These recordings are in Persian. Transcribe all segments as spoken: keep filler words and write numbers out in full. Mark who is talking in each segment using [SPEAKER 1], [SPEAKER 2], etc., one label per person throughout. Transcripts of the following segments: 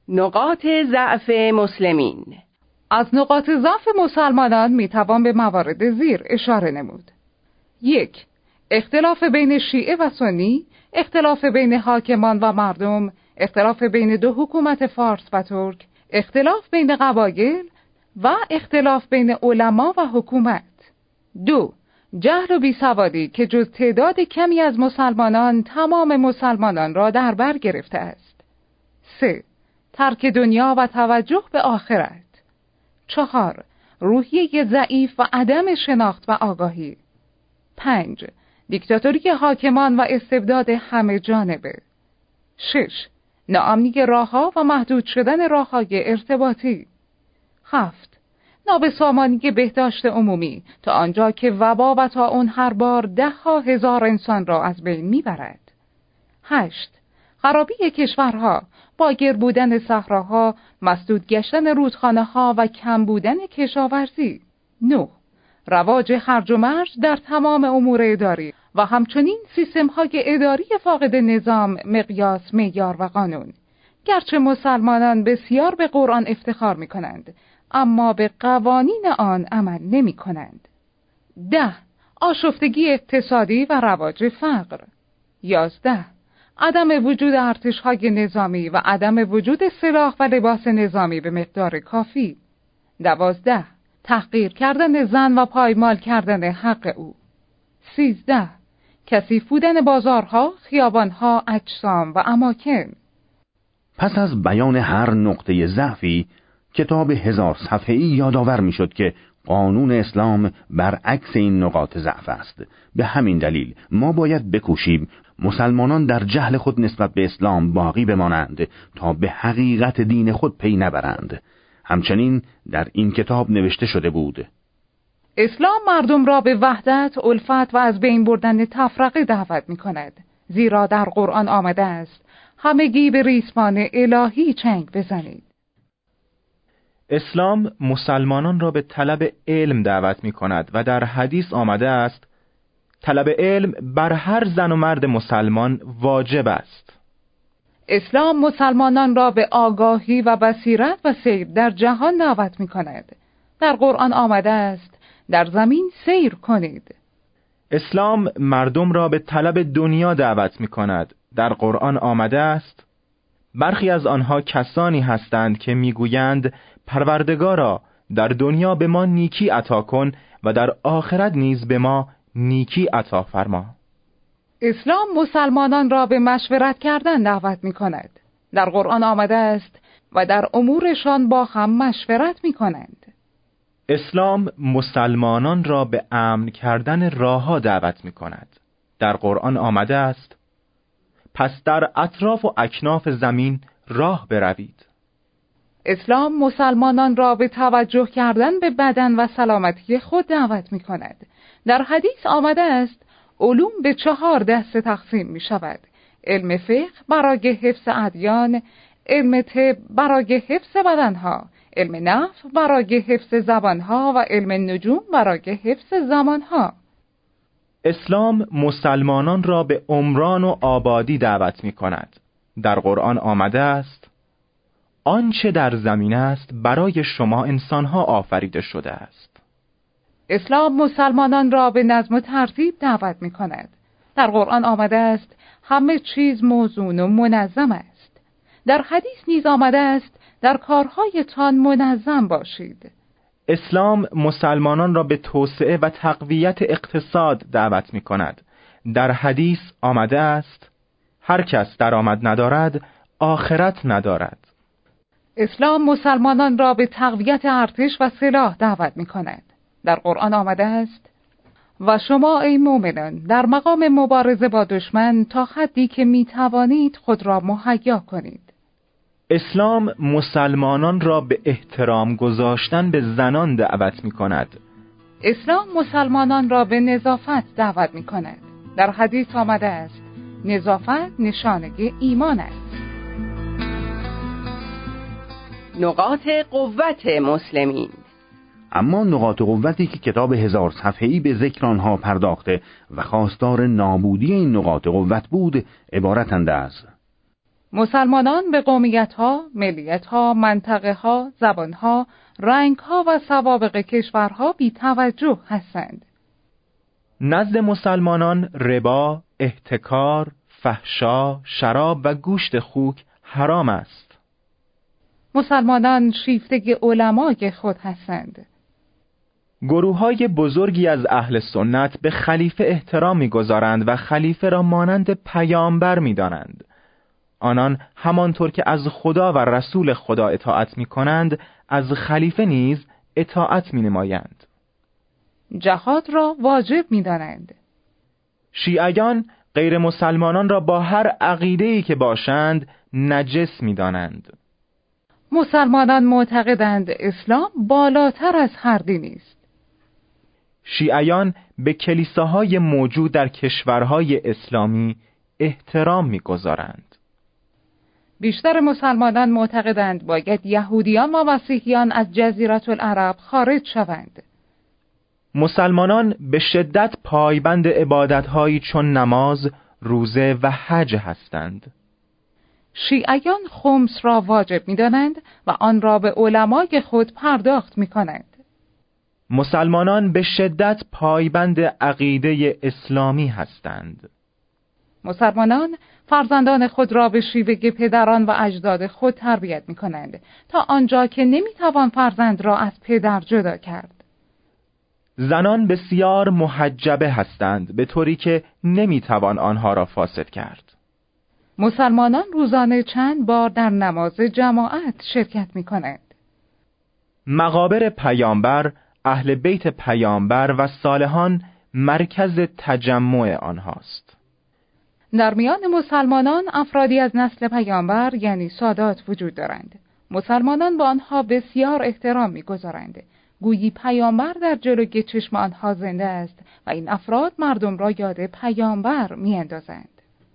[SPEAKER 1] نقاط ضعف مسلمین.
[SPEAKER 2] از نقاط ضعف مسلمانان میتوان به موارد زیر اشاره نمود. یک، اختلاف بین شیعه و سنی، اختلاف بین حاکمان و مردم، اختلاف بین دو حکومت فارس و ترک، اختلاف بین قبایل و اختلاف بین علما و حکومت. دو، جهل و بیسوادی که جز تعداد کمی از مسلمانان تمام مسلمانان را در بر گرفته است. سه، ترک دنیا و توجه به آخرت. چهار، روحیه ضعیف و عدم شناخت و آگاهی. پنج، دیکتاتوری حاکمان و استبداد همه جانبه. شش، ناامنی راه‌ها و محدود شدن راه‌های ارتباطی. هفت، نابسامانی بهداشت عمومی تا آنجا که وبا و طاعون هر بار ده ها هزار انسان را از بین میبرد. هشت، خرابی کشورها، باگر بودن صحراها، مسدود گشتن رودخانه‌ها و کم بودن کشاورزی. نه، رواج هرج و مرج در تمام امور اداری و همچنین سیستم‌های اداری فاقد نظام، مقیاس، معیار و قانون. گرچه مسلمانان بسیار به قرآن افتخار می‌کنند، اما به قوانین آن عمل نمی‌کنند. ده، آشفتگی اقتصادی و رواج فقر. یازده، عدم وجود ارتش‌های نظامی و عدم وجود سلاح و لباس نظامی به مقدار کافی. دوازده، تحقیر کردن زن و پایمال کردن حق او. سیزده، کثیف بودن بازارها، خیابانها، اجسام و اماکن.
[SPEAKER 3] پس از بیان هر نقطه ضعفی، کتاب هزار صفحه‌ای یادآور می‌شد که قانون اسلام برعکس این نقاط ضعف است. به همین دلیل ما باید بکوشیم مسلمانان در جهل خود نسبت به اسلام باقی بمانند تا به حقیقت دین خود پی نبرند. همچنین در این کتاب نوشته شده بود:
[SPEAKER 2] اسلام مردم را به وحدت، الفت و از بین بردن تفرقه دعوت می‌کند، زیرا در قرآن آمده است همگی به ریسمان الهی چنگ بزنید.
[SPEAKER 4] اسلام مسلمانان را به طلب علم دعوت می‌کند و در حدیث آمده است طلب علم بر هر زن و مرد مسلمان واجب است.
[SPEAKER 2] اسلام مسلمانان را به آگاهی و بصیرت و سیر در جهان دعوت می‌کند. در قرآن آمده است در زمین سیر کنید.
[SPEAKER 4] اسلام مردم را به طلب دنیا دعوت می‌کند. در قرآن آمده است برخی از آنها کسانی هستند که می‌گویند پروردگارا در دنیا به ما نیکی عطا کن و در آخرت نیز به ما نیکی عطا فرما.
[SPEAKER 2] اسلام مسلمانان را به مشورت کردن دعوت می‌کند. در قرآن آمده است و در امورشان با هم مشورت می‌کنند.
[SPEAKER 4] اسلام مسلمانان را به امن کردن راه‌ها دعوت می‌کند. در قرآن آمده است پس در اطراف و اکناف زمین راه بروید.
[SPEAKER 2] اسلام مسلمانان را به توجه کردن به بدن و سلامتی خود دعوت می‌کند. در حدیث آمده است علوم به چهار دسته تقسیم می‌شود: علم فقه برای حفظ ادیان، علم طب برای حفظ بدنها، علم نفس برای حفظ زبانها و علم نجوم برای حفظ زمانها.
[SPEAKER 4] اسلام مسلمانان را به عمران و آبادی دعوت می‌کند. در قرآن آمده است آنچه در زمین است برای شما انسانها آفریده شده است.
[SPEAKER 2] اسلام مسلمانان را به نظم و ترتیب دعوت می‌کند. در قرآن آمده است همه چیز موزون و منظم است. در حدیث نیز آمده است در کارهایتان منظم باشید.
[SPEAKER 4] اسلام مسلمانان را به توسعه و تقویت اقتصاد دعوت می‌کند. در حدیث آمده است هر کس درآمد ندارد آخرت ندارد.
[SPEAKER 2] اسلام مسلمانان را به تقویت ارتش و سلاح دعوت می‌کند. در قرآن آمده است و شما ای مؤمنان در مقام مبارزه با دشمن تا حدی که می‌توانید خود را مهیا کنید.
[SPEAKER 4] اسلام مسلمانان را به احترام گذاشتن به زنان دعوت می‌کند.
[SPEAKER 2] اسلام مسلمانان را به نظافت دعوت می‌کند. در حدیث آمده است نظافت نشانه ایمان است.
[SPEAKER 1] نقاط قوت مسلمین.
[SPEAKER 3] اما نقاط قوتی که کتاب هزار صفحه‌ای به ذکر آنها پرداخته و خواستار نابودی این نقاط قوت بود عبارتند از:
[SPEAKER 2] مسلمانان به قومیت‌ها، ملیت‌ها، منطقه‌ها، زبان‌ها، رنگ‌ها و سوابق کشورها بی توجه هستند.
[SPEAKER 4] نزد مسلمانان ربا، احتکار، فحشا، شراب و گوشت خوک حرام است.
[SPEAKER 2] مسلمانان شیفتگی علمای خود هستند.
[SPEAKER 4] گروه‌های بزرگی از اهل سنت به خلیفه احترام می‌گذارند و خلیفه را مانند پیامبر می‌دانند. آنان همانطور که از خدا و رسول خدا اطاعت می‌کنند، از خلیفه نیز اطاعت می‌نمایند.
[SPEAKER 2] جهاد را واجب می‌دانند.
[SPEAKER 4] شیعیان غیر مسلمانان را با هر عقیده‌ای که باشند نجس می‌دانند.
[SPEAKER 2] مسلمانان معتقدند اسلام بالاتر از هر دینی است.
[SPEAKER 4] شیعیان به کلیساهای موجود در کشورهای اسلامی احترام می‌گذارند.
[SPEAKER 2] بیشتر مسلمانان معتقدند باید یهودیان و مسیحیان از جزیره العرب خارج شوند.
[SPEAKER 4] مسلمانان به شدت پایبند عبادت‌هایی چون نماز، روزه و حج هستند.
[SPEAKER 2] شیعیان خمس را واجب می‌دانند و آن را به علمای خود پرداخت می‌کنند.
[SPEAKER 4] مسلمانان به شدت پایبند عقیده اسلامی هستند.
[SPEAKER 2] مسلمانان فرزندان خود را به شیوه پدران و اجداد خود تربیت می‌کنند تا آنجا که نمی‌توان فرزند را از پدر جدا کرد.
[SPEAKER 4] زنان بسیار محجبه هستند به طوری که نمی‌توان آنها را فاسد کرد.
[SPEAKER 2] مسلمانان روزانه چند بار در نماز جماعت شرکت می‌کنند.
[SPEAKER 4] مقابر پیامبر، اهل بیت پیامبر و صالحان مرکز تجمع آنهاست.
[SPEAKER 2] در میان مسلمانان افرادی از نسل پیامبر یعنی سادات وجود دارند. مسلمانان به آنها بسیار احترام می‌گذارند. گویی پیامبر در جلوی چشم آنها زنده است و این افراد مردم را یاد پیامبر می‌اندازند.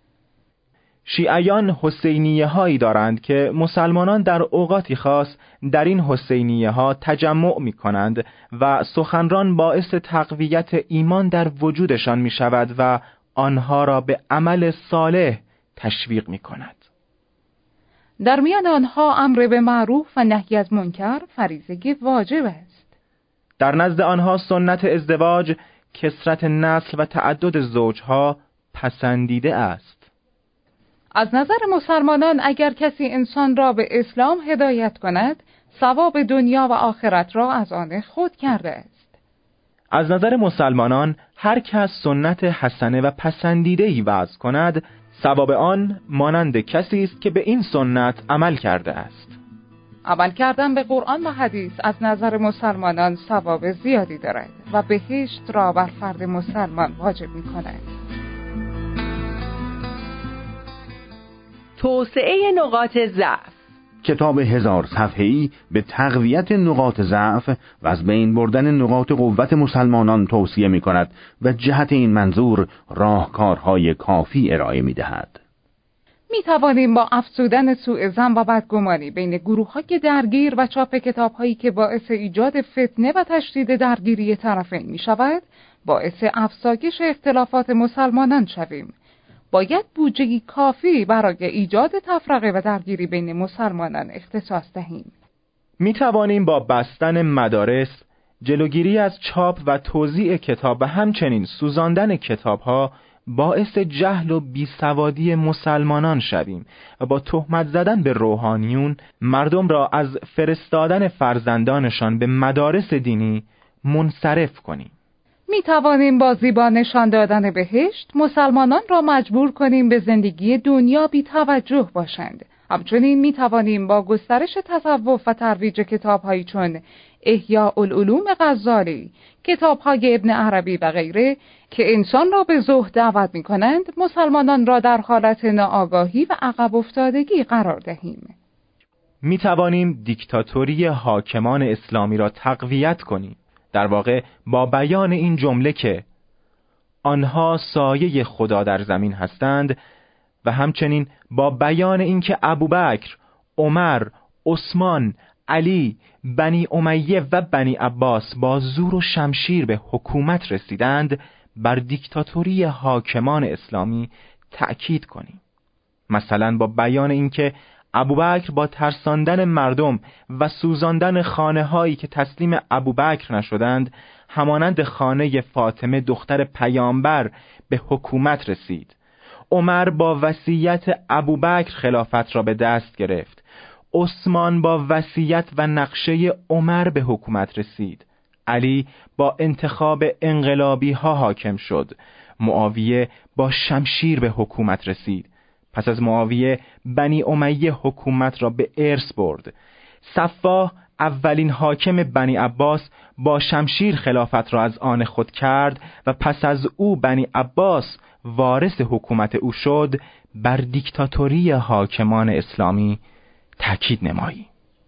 [SPEAKER 4] شیعیان حسینیه هایی دارند که مسلمانان در اوقاتی خاص در این حسینیه ها تجمع می کنند و سخنران باعث تقویت ایمان در وجودشان می شود و آنها را به عمل صالح تشویق می کند.
[SPEAKER 2] در میان آنها امر به معروف و نهی از منکر فریضه واجب است.
[SPEAKER 4] در نزد آنها سنت ازدواج، کثرت نسل و تعدد زوجها پسندیده است.
[SPEAKER 2] از نظر مسلمانان اگر کسی انسان را به اسلام هدایت کند، ثواب دنیا و آخرت را از آن خود کرده است.
[SPEAKER 4] از نظر مسلمانان هر کس سنت حسنه و پسندیده‌ای وضع کند، ثواب آن مانند کسی است که به این سنت عمل کرده است.
[SPEAKER 2] عمل کردن به قرآن و حدیث از نظر مسلمانان ثواب زیادی دارد و بهشت را بر فرد مسلمان واجب می‌کند.
[SPEAKER 1] توسعه نقاط ضعف.
[SPEAKER 3] کتاب هزار صفحه‌ای به تقویت نقاط ضعف و از بین بردن نقاط قوت مسلمانان توصیه می کند و جهت این منظور راهکارهای کافی ارائه می دهد.
[SPEAKER 2] می توانیم با افزودن سوء ظن و بدگمانی بین گروه‌های درگیر و چاپ کتاب‌هایی که باعث ایجاد فتنه و تشدید درگیری طرفین می شود، باعث افزایش اختلافات مسلمانان شویم. باید بودجه‌ای کافی برای ایجاد تفرقه و درگیری بین مسلمانان اختصاص دهیم.
[SPEAKER 4] می توانیم با بستن مدارس، جلوگیری از چاپ و توزیع کتاب و همچنین سوزاندن کتاب‌ها باعث جهل و بیسوادی مسلمانان شویم و با تهمت زدن به روحانیون مردم را از فرستادن فرزندانشان به مدارس دینی منصرف کنیم.
[SPEAKER 2] می توانیم با زیبا نشان دادن بهشت مسلمانان را مجبور کنیم به زندگی دنیا بی توجه باشند. همچنین می توانیم با گسترش تصوف و ترویج کتاب‌هایی چون احیاء العلوم غزالی، کتاب‌های ابن عربی و غیره که انسان را به زهد دعوت می کنند، مسلمانان را در حالت ناآگاهی و عقب افتادگی قرار دهیم.
[SPEAKER 4] می توانیم دیکتاتوری حاکمان اسلامی را تقویت کنیم. در واقع با بیان این جمله که آنها سایه خدا در زمین هستند و همچنین با بیان اینکه ابوبکر، عمر، عثمان، علی، بنی امیه و بنی عباس با زور و شمشیر به حکومت رسیدند، بر دیکتاتوری حاکمان اسلامی تأکید کنیم. مثلا با بیان اینکه ابوبکر با ترساندن مردم و سوزاندن خانه هایی که تسلیم ابوبکر نشدند همانند خانه فاطمه دختر پیامبر به حکومت رسید. عمر با وصیت ابوبکر خلافت را به دست گرفت. عثمان با وصیت و نقشه عمر به حکومت رسید. علی با انتخاب انقلابی ها حاکم شد. معاویه با شمشیر به حکومت رسید. پس از معاویه بنی امیه حکومت را به ارث برد. صفاح اولین حاکم بنی عباس با شمشیر خلافت را از آن خود کرد و پس از او بنی عباس وارث حکومت او شد. بر دیکتاتوری حاکمان اسلامی تأکید نمایی.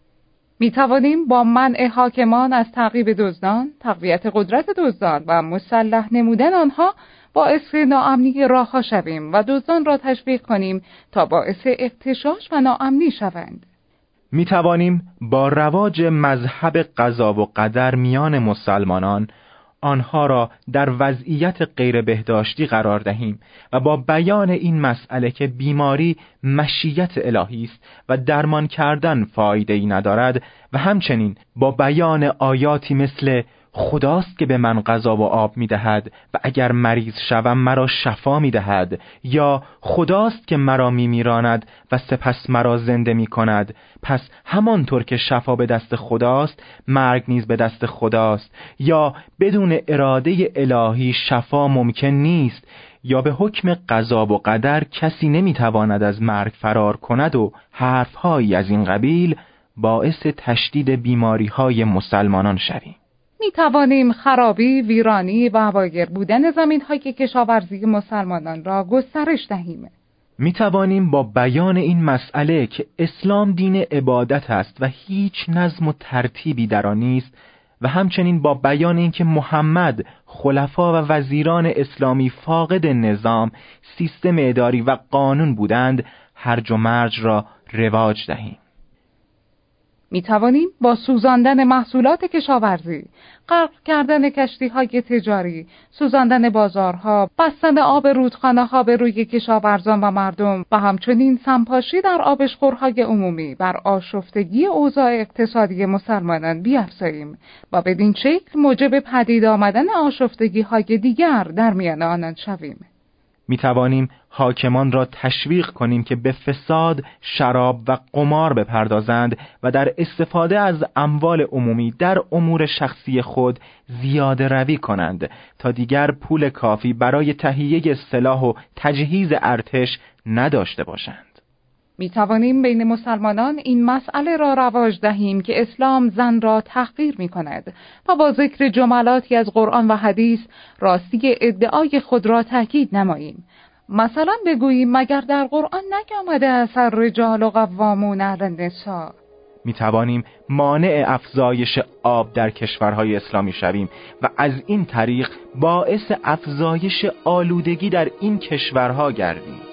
[SPEAKER 2] می توانیم با منع حاکمان از تعقیب دزدان، تقویت قدرت دزدان و مسلح نمودن آنها باعث ناامنی راهها شویم و دزدان را تشویق کنیم تا باعث اغتشاش و ناامنی شوند.
[SPEAKER 4] می توانیم با رواج مذهب قضا و قدر میان مسلمانان آنها را در وضعیت غیر بهداشتی قرار دهیم و با بیان این مسئله که بیماری مشیت الهی است و درمان کردن فایده‌ای ندارد و همچنین با بیان آیاتی مثل خداست که به من غذا و آب می دهد و اگر مریض شوم مرا شفا می دهد، یا خداست که مرا می میراند و سپس مرا زنده می کند، پس همانطور که شفا به دست خداست مرگ نیز به دست خداست، یا بدون اراده الهی شفا ممکن نیست، یا به حکم قضا و قدر کسی نمی تواند از مرگ فرار کند و حرفهایی از این قبیل باعث تشدید بیماری های مسلمانان شویم.
[SPEAKER 2] می توانیم خرابی، ویرانی و هواگر بودن زمین‌های کشاورزی مسلمانان را گسترش دهیم.
[SPEAKER 4] می توانیم با بیان این مسئله که اسلام دین عبادت است و هیچ نظم و ترتیبی در آن نیست و همچنین با بیان اینکه محمد، خلفا و وزیران اسلامی فاقد نظام، سیستم اداری و قانون بودند، هرج و مرج را رواج دهیم.
[SPEAKER 2] می توانیم با سوزاندن محصولات کشاورزی، غرق کردن کشتی‌های تجاری، سوزاندن بازارها، بستن آب رودخانه‌ها به روی کشاورزان و مردم و همچنین سمپاشی در آبشخورهای عمومی بر آشفتگی اوضاع اقتصادی مسلمانان بیفزاییم و بدین شکل موجب پدید آمدن آشفتگی‌های دیگر در میان آنان شویم.
[SPEAKER 4] می توانیم حاکمان را تشویق کنیم که به فساد، شراب و قمار بپردازند و در استفاده از اموال عمومی در امور شخصی خود زیاده روی کنند تا دیگر پول کافی برای تهیه سلاح و تجهیز ارتش نداشته باشند.
[SPEAKER 2] می توانیم بین مسلمانان این مسئله را رواج دهیم که اسلام زن را تحقیر می کند و با ذکر جملاتی از قرآن و حدیث راستی ادعای خود را تأکید نماییم. مثلا بگوییم مگر در قرآن نیامده است الرجال قوامون علی النساء.
[SPEAKER 4] می توانیم مانع افزایش آب در کشورهای اسلامی شویم و از این طریق باعث افزایش آلودگی در این کشورها گردیم.